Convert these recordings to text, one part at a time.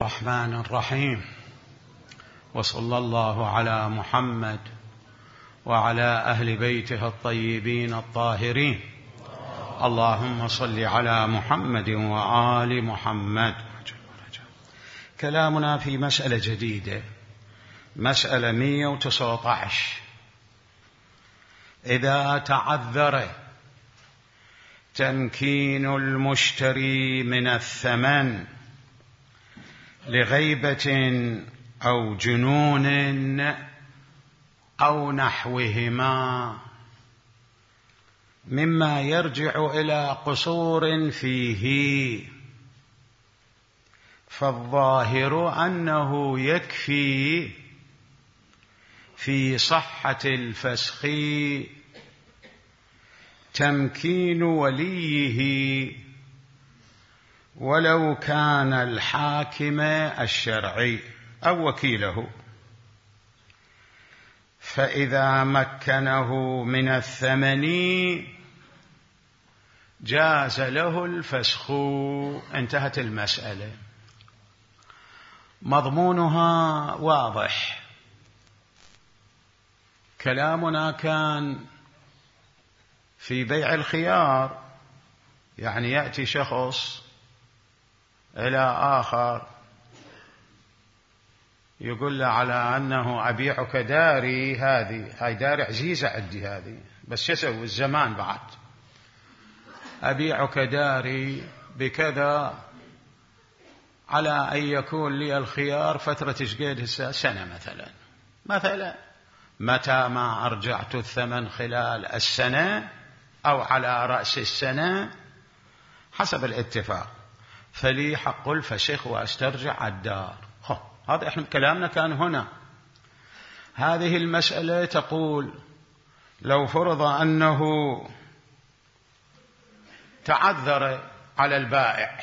الرحمن الرحيم، وصلى الله على محمد وعلى أهل بيته الطيبين الطاهرين. اللهم صل على محمد وآل محمد. كلامنا في مسألة جديدة، مسألة 119. إذا تعذر تمكين المشتري من الثمن لغيبة أو جنون أو نحوهما مما يرجع إلى قصور فيه، فالظاهر أنه يكفي في صحة الفسخ تمكين وليه ولو كان الحاكم الشرعي أو وكيله، فإذا مكنه من الثمن جاز له الفسخ. انتهت المسألة، مضمونها واضح. كلامنا كان في بيع الخيار، يعني يأتي شخص إلى آخر يقول له على أنه أبيعك داري، هاي داري عزيزة عندي هذه، بس شو أسوي الزمان بعد، أبيعك داري بكذا على أن يكون لي الخيار فترة شقيد سنة مثلا، متى ما أرجعت الثمن خلال السنة أو على رأس السنة حسب الاتفاق فلي حق الفسخ وأسترجع الدار. هذا احنا كلامنا كان هنا. هذه المسألة تقول لو فرض أنه تعذر على البائع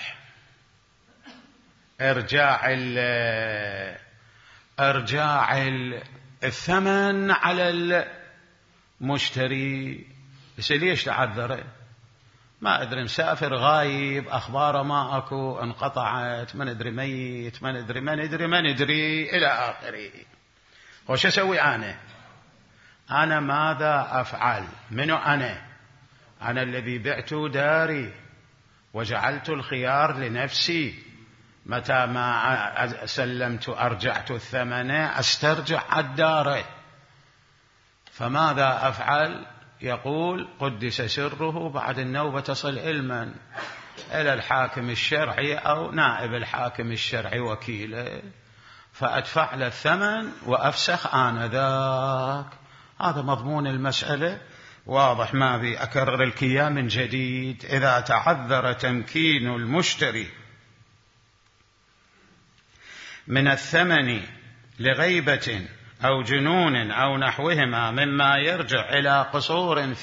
إرجاع الثمن على المشتري، بس ليش تعذر؟ ما أدري، مسافر غايب، أخباره ما أكو، انقطعت، ما ندري ميت، ما ندري إلى آخره. وش أسوي أنا ماذا أفعل؟ منو أنا الذي بعت داري وجعلت الخيار لنفسي، متى ما سلمت أرجعت الثمن أسترجع الدار. فماذا أفعل؟ يقول قدس سره بعد النوبة تصل علما إلى الحاكم الشرعي أو نائب الحاكم الشرعي وكيله، فأدفع له الثمن وأفسخ آنذاك. هذا مضمون المسألة واضح، ما بي أكرر الكيا من جديد. إذا تعذر تمكين المشتري من الثمن لغيبة أو جنون أو نحوهما مما يرجع إلى قصور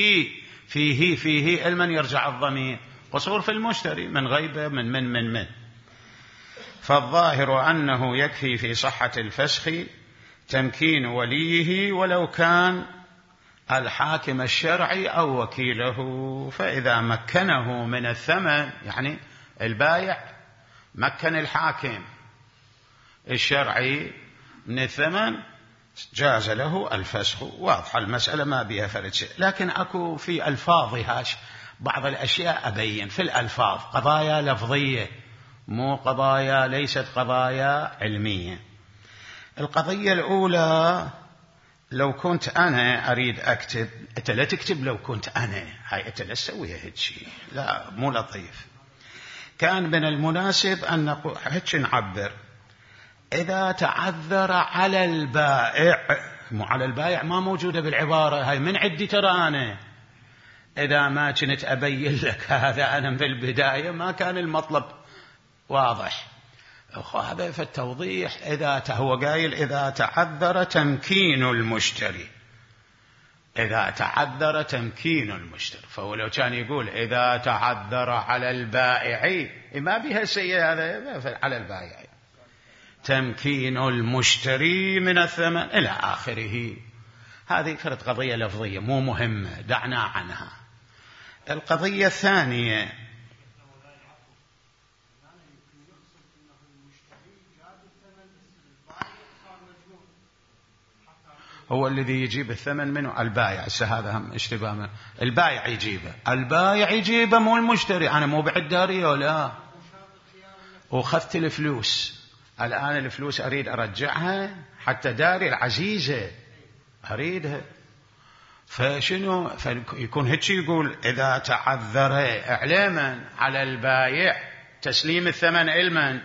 فيه المن يرجع الضمير، قصور في المشتري من غيبة من فالظاهر أنه يكفي في صحة الفسخ تمكين وليه ولو كان الحاكم الشرعي أو وكيله. فإذا مكنه من الثمن، يعني البايع مكن الحاكم الشرعي من الثمن، جاز له الفسخ. واضحة المسألة ما بها فرد شيء. لكن أكو في ألفاظها بعض الأشياء أبين في الألفاظ، قضايا لفظية مو قضايا، ليست قضايا علمية. القضية الأولى، لو كنت أنا أريد أكتب، أنت لا تكتب لو كنت أنا، هاي أنت لا تسويها هيك شيء، لا مو لطيف. كان من المناسب أن نقول هيك نعبر: إذا تعذر على البائع، مو على البائع ما موجودة بالعبارة هاي، من عندي ترى أنا إذا ما كنت أبين لك هذا أنا في البداية ما كان المطلب واضح. هذا في التوضيح. هو قايل إذا تعذر تمكين المشتري، إذا تعذر تمكين المشتري، فهو لو كان يقول إذا تعذر على البائع ما بها شيء، هذا على البائع تمكين المشتري من الثمن إلى آخره. هذه كانت قضية لفظية مو مهمة، دعنا عنها. القضية الثانية، هو الذي يجيب الثمن منه البائع. هذا هم اشتباه، البائع يجيبه، البائع يجيبه مو المشتري. أنا مو بعد داري ولا وخذت الفلوس، الآن الفلوس أريد أرجعها حتى داري العزيزة أريدها. فشنو فيكون هيك يقول إذا تعذر إعلاما على البائع تسليم الثمن علما.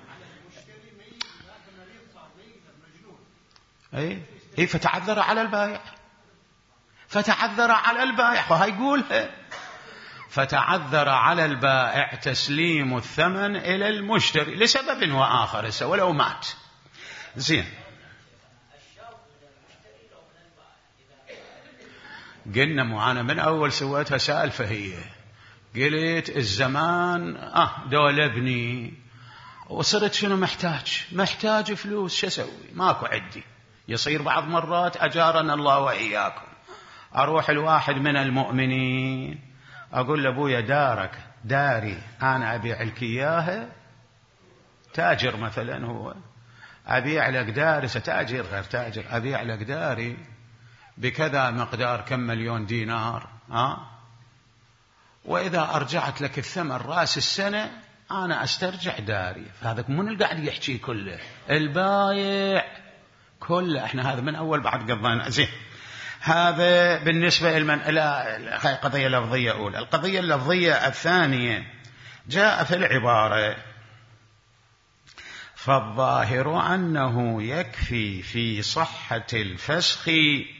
أي فتعذر على البائع، فتعذر على البائع، فهي يقولها فتعذر على البائع تسليم الثمن إلى المشتري لسبب وآخر ولو مات. زين، قلنا معانا من أول سويتها سالفة، هي قلت الزمان دول ابني وصرت شنو محتاج فلوس، شو أسوي؟ ماكو عندي. يصير بعض مرات أجارنا الله وإياكم، أروح الواحد من المؤمنين أقول لأبويا دارك داري أنا أبيع لك إياها، تاجر مثلا هو، أبيع لك داري، ستاجر غير تاجر، أبيع لك داري بكذا مقدار كم مليون دينار، وإذا أرجعت لك الثمن رأس السنة أنا أسترجع داري. فهذا من اللي قاعد يحكي كله البايع كله. احنا هذا من أول بعد قضينا. زين، هذا بالنسبة إلى قضية لفظية أولى. القضية اللفظية الثانية جاء في العبارة فالظاهر أنه يكفي في صحة الفسخ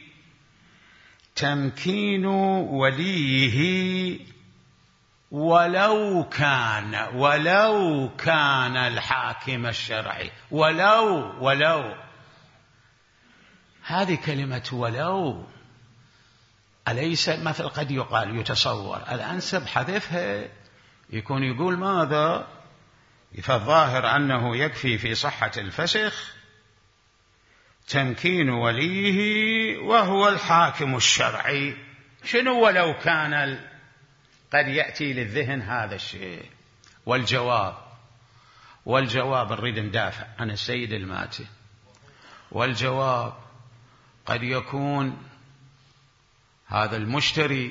تمكين وليه ولو كان الحاكم الشرعي. ولو هذه كلمة ولو أليس مثل قد يقال يتصور، الأنسب حذفها، يكون يقول ماذا؟ فالظاهر أنه يكفي في صحة الفسخ تمكين وليه وهو الحاكم الشرعي. شنو ولو كان؟ قد يأتي للذهن هذا الشيء. والجواب نريد ندافع عن السيد الماتي. والجواب قد يكون هذا المشتري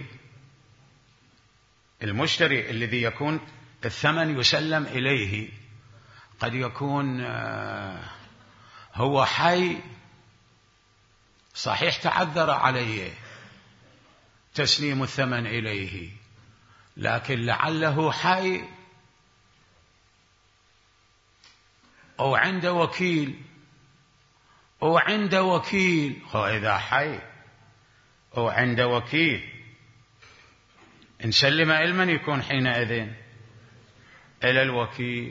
الذي يكون الثمن يسلم إليه قد يكون هو حي، صحيح تعذر عليه تسليم الثمن إليه، لكن لعله حي أو عنده وكيل إذا حي أو عنده وكيل نسلم علما يكون حينئذ إلى الوكيل.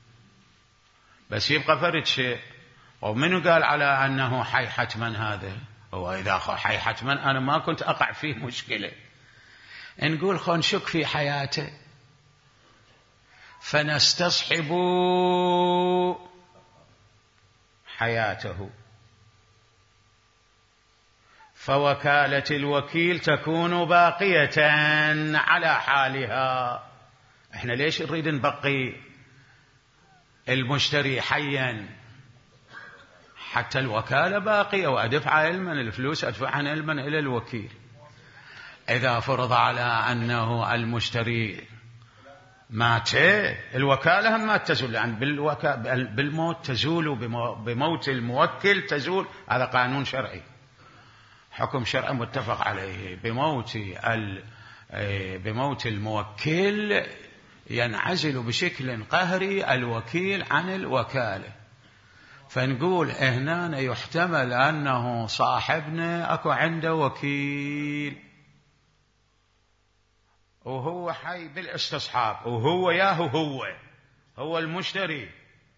بس يبقى فرد شيء، ومنو قال على أنه حي حتما؟ هذا هو إذا حي حتما أنا ما كنت أقع فيه مشكلة. نقول خو نشك في حياته فنستصحب حياته، فوكالة الوكيل تكون باقية على حالها. احنا ليش نريد نبقي المشتري حيا؟ حتى الوكالة باقية، وأدفع علما الفلوس أدفعها علما إلى الوكيل. إذا فرض على أنه المشتري مات الوكالة هم ما تزول، يعني بالموت تزول، بموت الموكل تزول. هذا قانون شرعي، حكم شرعي متفق عليه. بموت الموكل ينعزل بشكل قهري الوكيل عن الوكالة. فنقول هنا يحتمل أنه صاحبنا أكو عنده وكيل وهو حي بالاستصحاب، وهو هو المشتري.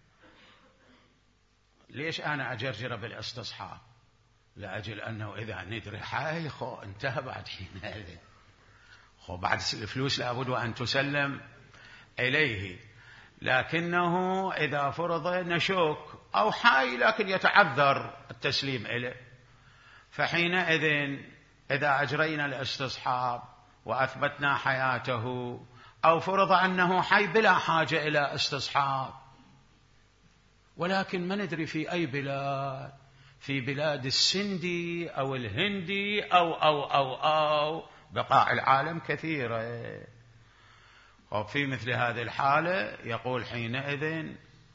ليش أنا أجرجر بالاستصحاب؟ لأجل أنه إذا ندري حي انتهى بعد حين بعد الفلوس لابد أن تسلم إليه. لكنه إذا فرض نشوك أو حي لكن يتعذر التسليم إليه، فحينئذ إذا أجرينا الاستصحاب وأثبتنا حياته، أو فرض أنه حي بلا حاجة إلى استصحاب، ولكن ما ندري في أي بلاد، في بلاد السندي أو الهندي أو بقاع العالم كثيرة. وفي مثل هذه الحالة يقول حينئذ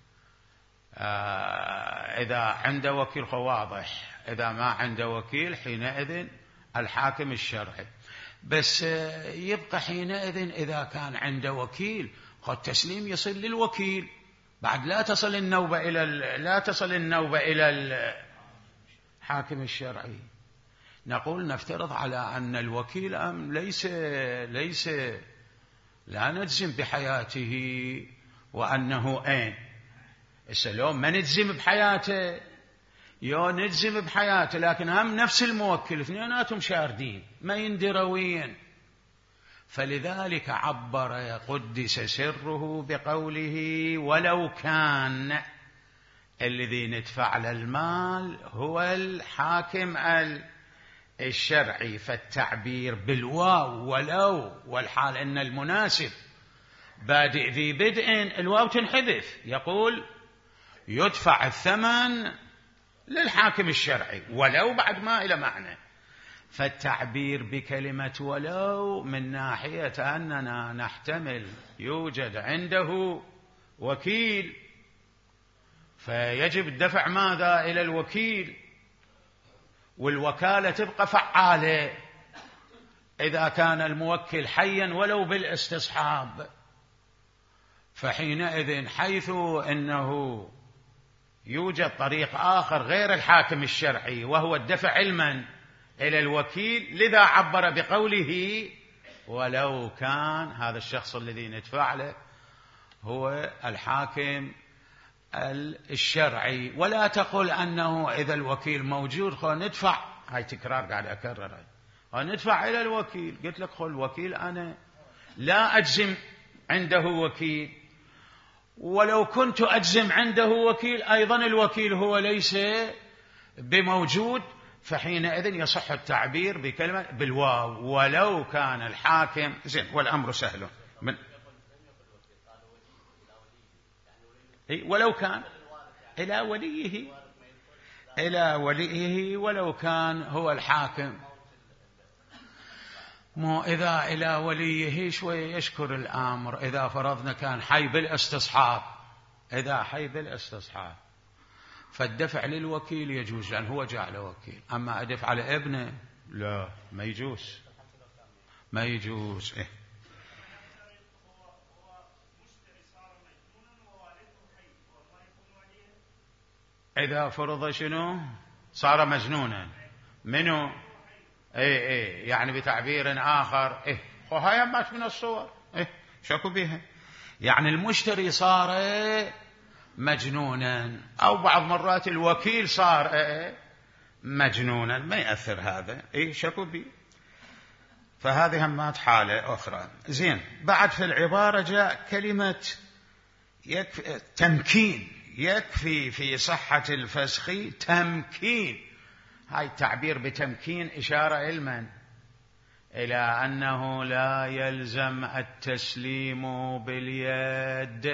إذا عنده وكيل واضح، إذا ما عنده وكيل حينئذ الحاكم الشرعي. بس يبقى حينئذ إذا كان عنده وكيل قد تسليم يصل للوكيل، بعد لا تصل النوبة إلى الحاكم الشرعي. نقول نفترض على أن الوكيل ليس لا نجزم بحياته وأنه لو ما نجزم بحياته نجزم بحياته، لكن هم نفس الموكل اثنيناتهم شاردين ما يندروين. فلذلك عبر قدس سره بقوله ولو كان الذي ندفع له المال هو الحاكم الشرعي. فالتعبير بالواو ولو، والحال أن المناسب بادئ ذي بدء، الواو تنحذف، يقول يدفع الثمن للحاكم الشرعي ولو بعد ما إلى معنى. فالتعبير بكلمة ولو من ناحية أننا نحتمل يوجد عنده وكيل، فيجب الدفع ماذا إلى الوكيل، والوكالة تبقى فعالة إذا كان الموكل حيا ولو بالاستصحاب. فحينئذ حيث أنه يوجد طريق آخر غير الحاكم الشرعي وهو الدفع علما إلى الوكيل، لذا عبر بقوله ولو كان هذا الشخص الذي ندفع له هو الحاكم الشرعي. ولا تقل أنه إذا الوكيل موجود خل ندفع، هاي تكرار قاعد أكرر، ندفع إلى الوكيل. قلت لك خل الوكيل أنا لا أجزم عنده وكيل، ولو كنت أجزم عنده وكيل أيضا الوكيل هو ليس بموجود، فحينئذ يصح التعبير بكلمة بالواو ولو كان الحاكم زين. والأمر سهل ولو كان إلى وليه ولو كان هو الحاكم. مو إذا إلى وليه شوية يشكر الأمر. إذا فرضنا كان حي بالاستصحاب، إذا حي بالاستصحاب فالدفع للوكيل يجوز لأن هو جعل وكيل. أما أدفع على ابنه لا، ما يجوز، ما يجوز. إذا فرض شنو صار مجنونا منه، يعني بتعبير آخر وهي مات من الصور شكوا بها، يعني المشتري صار مجنونا، أو بعض مرات الوكيل صار مجنونا، ما يأثر هذا شكوا به. فهذه همات حالة أخرى. زين، بعد في العبارة جاء كلمة تمكين، يكفي في صحة الفسخ تمكين. هاي التعبير بتمكين إشارة علما إلى أنه لا يلزم التسليم باليد،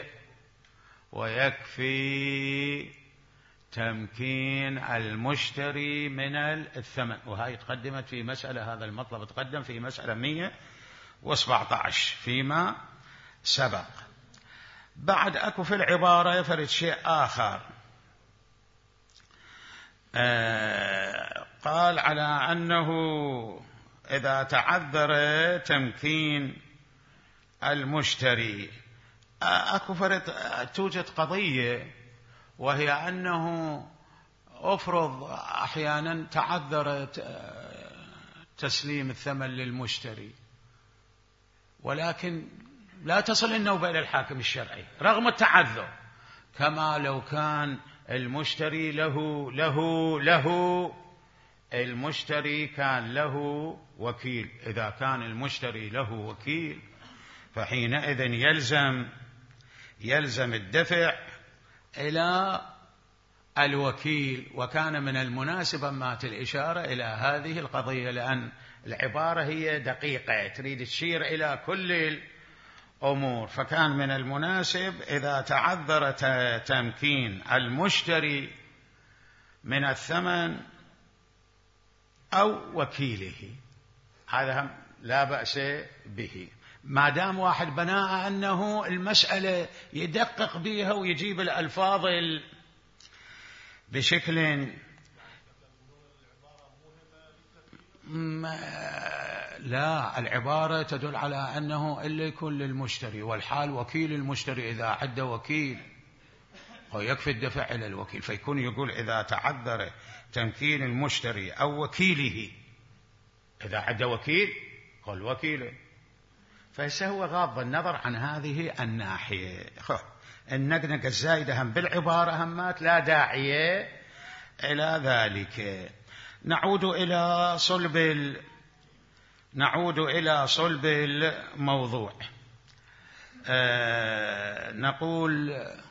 ويكفي تمكين المشتري من الثمن. وهي تقدمت في مسألة، هذا المطلب تقدم في مسألة 117 فيما سبق. بعد أكو في العبارة يفرد شيء آخر، قال على أنه إذا تعذر تمكين المشتري أكو فرد توجد قضية، وهي أنه أفرض أحيانا تعذر تسليم الثمن للمشتري، ولكن لا تصل النوبة إلى الحاكم الشرعي رغم التعذر، كما لو كان المشتري المشتري كان له وكيل. إذا كان المشتري له وكيل فحينئذ يلزم الدفع إلى الوكيل. وكان من المناسب مات الإشارة إلى هذه القضية، لأن العبارة هي دقيقة تريد تشير إلى كل الأمور. فكان من المناسب إذا تعذر تمكين المشتري من الثمن أو وكيله، هذا لا بأس به، ما دام واحد بناء أنه المسألة يدقق بها ويجيب الألفاظ بشكل لا، العبارة تدل على أنه إلا يكون للمشتري، والحال وكيل المشتري إذا عد وكيل ويكفي الدفع إلى الوكيل، فيكون يقول إذا تعذر تمكين المشتري أو وكيله، إذا عد وكيل قال وكيله، فهو غاض النظر عن هذه الناحية. النقنقة الزايدة هم بالعبارة همات لا داعي إلى ذلك. نعود إلى صلب الموضوع. نقول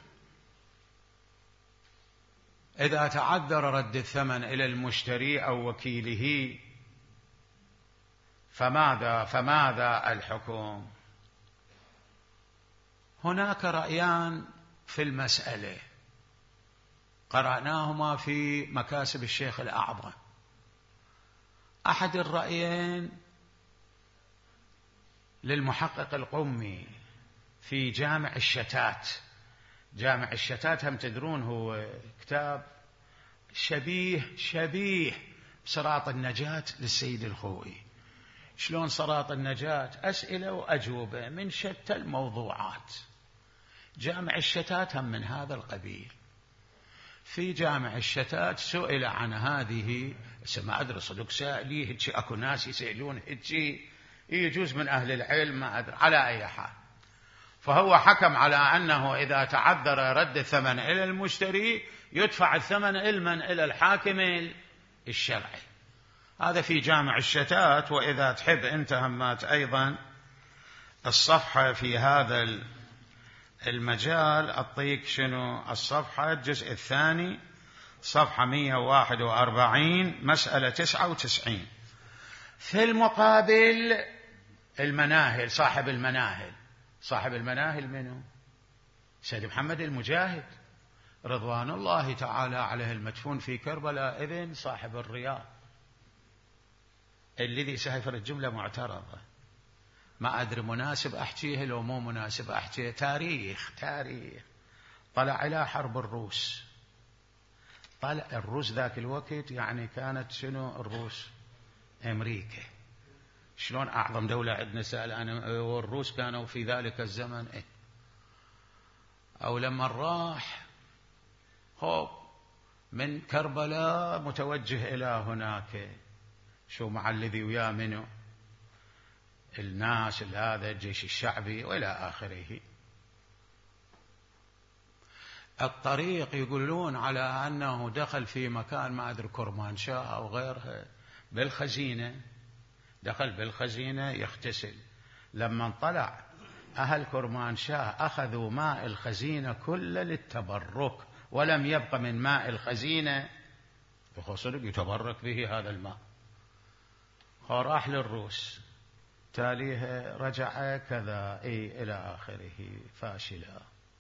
إذا تعذر رد الثمن إلى المشتري أو وكيله فماذا الحكم؟ هناك رأيان في المسألة قرأناهما في مكاسب الشيخ الأعظم. أحد الرأيين للمحقق القمي في جامع الشتات. جامع الشتات هم تدرون هو كتاب شبيه بصراط النجاة للسيد الخوئي. شلون صراط النجاة؟ أسئلة وأجوبة من شتى الموضوعات. جامع الشتات هم من هذا القبيل. في جامع الشتات سئل عن هذه، ما أدري صدق سائليه هيك، أكو ناس يسألون هيك، يجوز من أهل العلم، ما أدري، على أي حال. فهو حكم على أنه إذا تعذر رد الثمن إلى المشتري يدفع الثمن إلى الحاكم الشرعي. هذا في جامع الشتات. وإذا تحب أنت همات أيضا الصفحة في هذا المجال، أعطيك شنو الصفحة، الجزء الثاني صفحة 141 مسألة 99. في المقابل المناهل، صاحب المناهل منه سيد محمد المجاهد رضوان الله تعالى عليه، المدفون في كربلاء، ابن صاحب الرياض الذي سيفر الجملة معترضة. ما أدري مناسب أحكيه لو مو مناسب أحكيه. تاريخ طلع إلى حرب الروس. طلع الروس ذاك الوقت يعني كانت شنو الروس؟ أمريكا. شلون أعظم دولة عندنا سأل أنا، والروس كانوا في ذلك الزمن أو لما راح من كربلاء متوجه إلى هناك، شو مع الذي وياه منه الناس هذا الجيش الشعبي وإلى آخره. الطريق يقولون على أنه دخل في مكان ما أدري كرمانشاه أو غيرها بالخزينة، دخل بالخزينة يغتسل. لما طلع أهل كرمانشاه أخذوا ماء الخزينة كله للتبرك، ولم يبق من ماء الخزينة بخصوص يتبرك به هذا الماء. راح للروس، تاليها رجع كذا إلى آخره، فاشلة.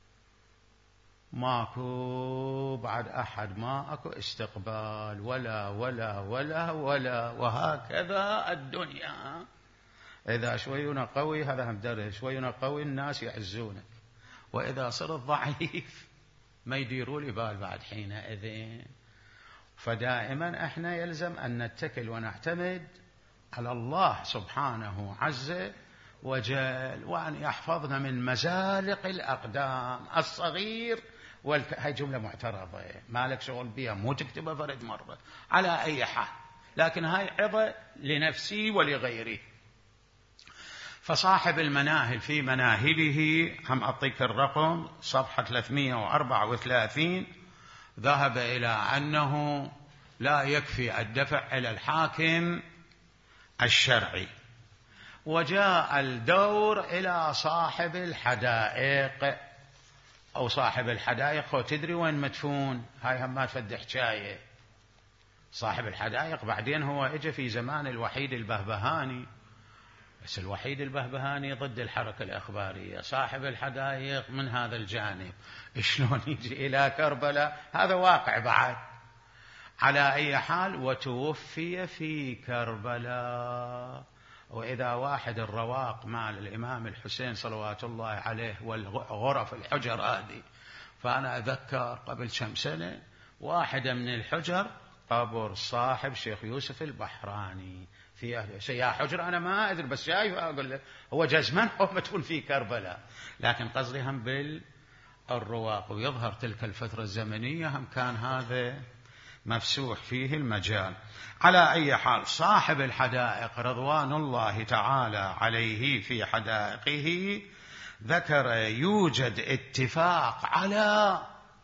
ماكو بعد أحد، ما أكو استقبال ولا ولا ولا ولا، وهكذا الدنيا. إذا شوينا قوي، هذا هم درس، شوينا قوي الناس يعزونك، وإذا صرت ضعيف ما يديروا لي بال بعد حينئذ. فدائما احنا يلزم أن نتكل ونعتمد على الله سبحانه عز وجل، وأن يحفظنا من مزالق الأقدام الصغير هاي جملة معترضة ما لك شغل بها، مو تكتبها فرد مرة على أي حال، لكن هاي عظة لنفسي ولغيري. فصاحب المناهل في مناهله، هم أعطيك الرقم صفحة 334، ذهب إلى أنه لا يكفي الدفع إلى الحاكم الشرعي، وجاء الدور إلى صاحب الحدائق أو صاحب الحدائق. تدري وين مدفون؟ هاي هم ما تفد حكاية. صاحب الحدائق بعدين هو إجا في زمان الوحيد البهبهاني، بس الوحيد البهبهاني ضد الحركة الإخبارية. صاحب الحدائق من هذا الجانب، شلون يجي إلى كربلاء؟ هذا واقع بعد. على أي حال وتوفي في كربلاء. وإذا واحد الرواق مال الإمام الحسين صلوات الله عليه والغرف الحجر هذه، فأنا أذكر قبل كم سنة واحدة من الحجر قبر صاحب شيخ يوسف البحراني فيها حجر، أنا ما أدري بس شايف أقول له هو جزمان هو مدفون في كربلاء، لكن قصدي هم بالرواق، ويظهر تلك الفترة الزمنية هم كان هذا مفسوح فيه المجال. على أي حال صاحب الحدائق رضوان الله تعالى عليه في حدائقه ذكر يوجد اتفاق على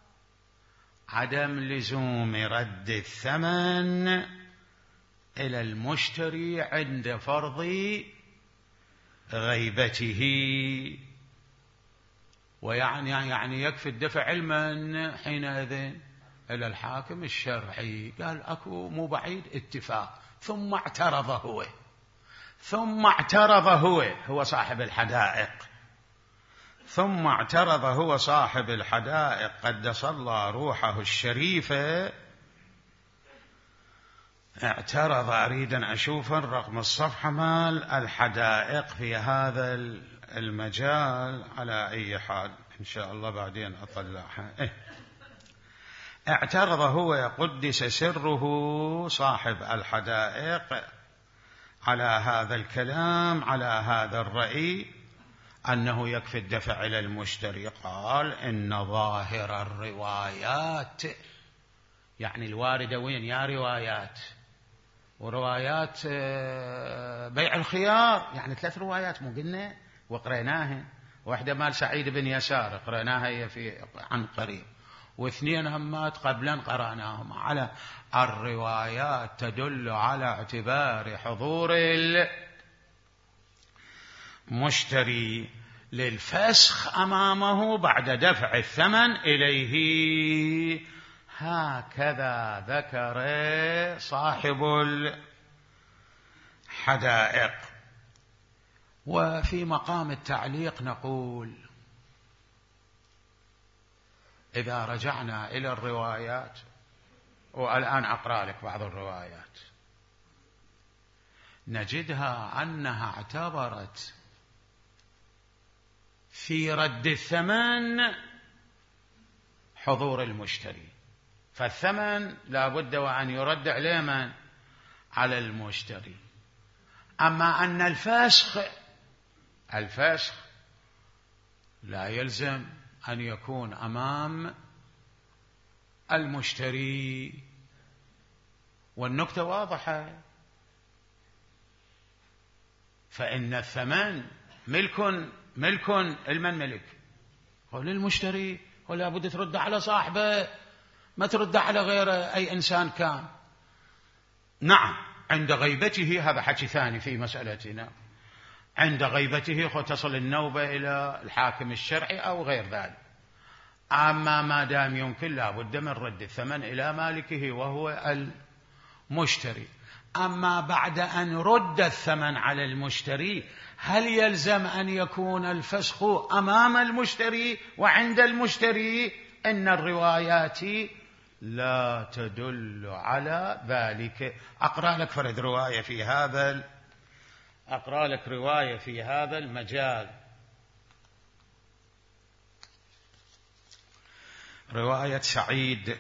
عدم لزوم رد الثمن إلى المشتري عند فرض غيبته، ويعني يكفي الدفع علما حينئذ إلى الحاكم الشرعي. قال أكو مو بعيد اتفاق، ثم اعترض هو صاحب الحدائق، ثم اعترض هو صاحب الحدائق قدس الله روحه الشريفة، اعترض. أريد أن أشوف رقم الصفحة مال الحدائق في هذا المجال. على أي حال إن شاء الله بعدين أطلعها. اعترض هو قدس سره صاحب الحدائق على هذا الكلام، على هذا الرأي أنه يكفي الدفع إلى المشتري. قال إن ظاهر الروايات، يعني الواردة وين يا روايات، وروايات بيع الخيار، يعني 3 روايات مو قلنا وقريناها، واحدة مال سعيد بن يسار قريناها هي في عن قريب، و2 همات قبلا قرأناهم. على الروايات تدل على اعتبار حضور المشتري للفسخ أمامه بعد دفع الثمن إليه. هكذا ذكر صاحب الحدائق. وفي مقام التعليق نقول إذا رجعنا إلى الروايات، والآن أقرأ لك بعض الروايات، نجدها أنها اعتبرت في رد الثمن حضور المشتري، فالثمن لا بد وأن يرد عليه من؟ على المشتري. أما أن الفسخ لا يلزم أن يكون أمام المشتري، والنكتة واضحة، فإن الثمن ملك المن ملك هو للمشتري، ولا بد ترد على صاحبه، ما ترد على غير أي إنسان كان. نعم عند غيبته، هذا حكي ثاني في مسألتنا، عند غيبته تصل النوبة إلى الحاكم الشرعي أو غير ذلك. أما ما دام يمكن لا بد من رد الثمن إلى مالكه وهو المشتري. أما بعد أن رد الثمن على المشتري، هل يلزم أن يكون الفسخ أمام المشتري وعند المشتري؟ إن الروايات لا تدل على ذلك. أقرأ لك فرد رواية في هذا المجال. رواية سعيد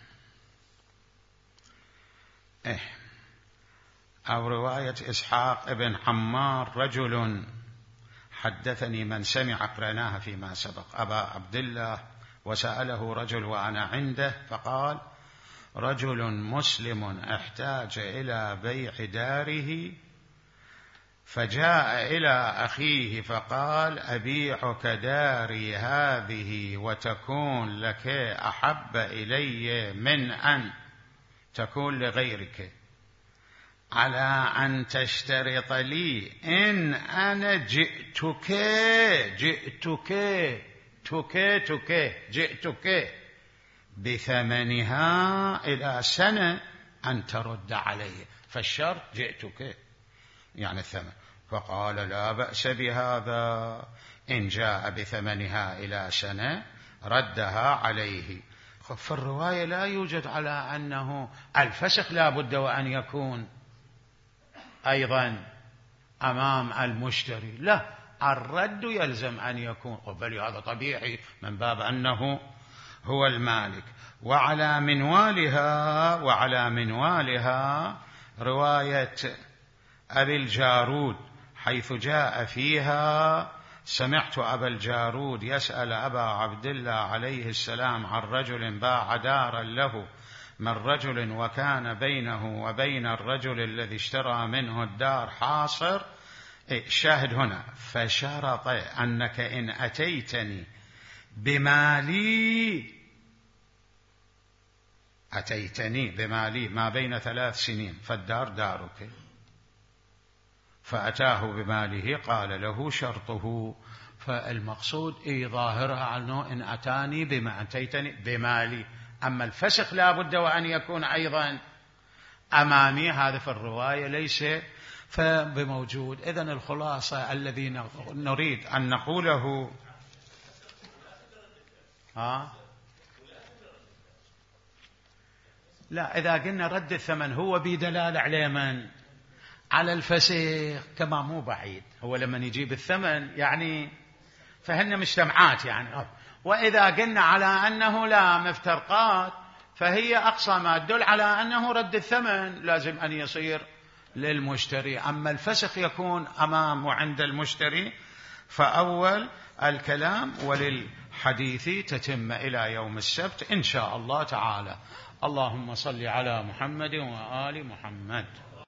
أو رواية إسحاق ابن حمار: رجل حدثني من سمع، قرأناها فيما سبق، أبا عبد الله، وسأله رجل وأنا عنده فقال: رجل مسلم احتاج إلى بيع داره، فجاء إلى أخيه فقال: أبيعك داري هذه وتكون لك أحب إلي من أن تكون لغيرك، على أن تشترط لي إن أنا جئتك بثمنها إلى سنة أن ترد علي، فالشرط جئتك يعني الثمن. فقال: لا بأس بهذا، إن جاء بثمنها إلى سنة ردها عليه. في الرواية لا يوجد على أنه الفسخ لا بد وأن يكون أيضا أمام المشتري، لا، الرد يلزم أن يكون قبل، هذا طبيعي من باب أنه هو المالك. وعلى منوالها رواية أبي الجارود حيث جاء فيها: سمعت أبا الجارود يسأل أبا عبد الله عليه السلام عن رجل باع دارا له من رجل وكان بينه وبين الرجل الذي اشترى منه الدار حاصر. الشاهد هنا: فشرط أنك إن أتيتني بمالي ما بين 3 سنين فالدار دارك، فأتاه بماله قال له شرطه. فالمقصود ظاهرها عنه إن أتاني بما أتيتني بمالي، أما الفسخ لا بد وأن يكون أيضا أمامي، هذا في الرواية ليس فبموجود. إذن الخلاصة الذي نريد أن نقوله لا، إذا قلنا رد الثمن هو بدلال على من؟ على الفسخ، كما مو بعيد هو لما يجيب الثمن يعني فهن مجتمعات يعني. وإذا قلنا على أنه لا مفترقات فهي أقصى ما تدل على أنه رد الثمن لازم أن يصير للمشتري، أما الفسخ يكون أمام وعند المشتري. فأول الكلام وللحديث تتم إلى يوم السبت إن شاء الله تعالى. اللهم صل على محمد وآل محمد.